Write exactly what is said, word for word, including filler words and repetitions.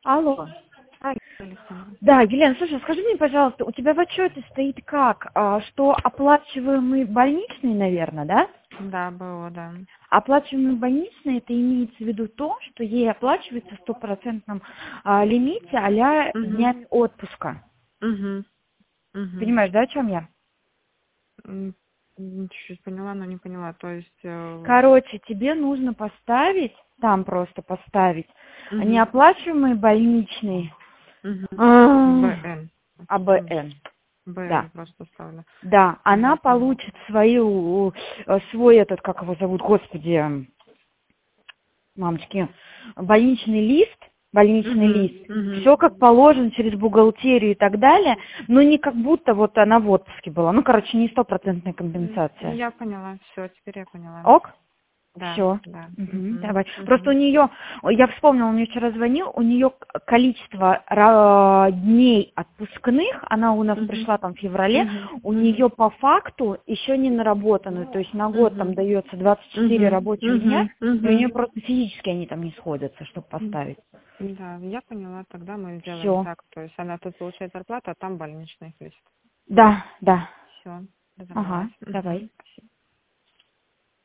Алло. А, Александра. Да, Елена, слушай, скажи мне, пожалуйста, у тебя в отчете стоит как, а, что оплачиваемый больничный, наверное, да? Да, было, да. Оплачиваемый больничный, это имеется в виду то, что ей оплачивается в стопроцентном а, лимите а-ля Угу. днями отпуска. Угу. Угу. Понимаешь, да, о чем я? Чуть-чуть поняла, но не поняла. То есть... Э... Короче, тебе нужно поставить, там просто поставить, Угу. неоплачиваемый больничный Угу. а, БН. АБН. Да. БН просто ставлю. Да, она Угу, поняла. получит свою, э, свой этот, как его зовут, господи, мамочки, больничный лист, больничный лист, Угу. Угу. все как положено через бухгалтерию и так далее, но не как будто вот она в отпуске была. Ну, короче, не стопроцентная компенсация. Я поняла. Все, теперь я поняла. Ок? Да, Все. да. Угу. Давай. Просто Угу. у нее, я вспомнила, он мне вчера звонил, у нее количество ра- дней отпускных, она у нас Угу. пришла там в феврале, Угу. у Угу. нее по факту еще не наработаны, то есть на год там Угу. дается двадцать четыре Угу. рабочих дня, Угу. и у нее Угу. просто физически они там не сходятся, чтобы поставить. Да, я поняла, тогда мы сделаем Все. так. То есть она тут получает зарплату, а там больничный лист. Да, да. Все, Ага, разобралась. давай. Угу.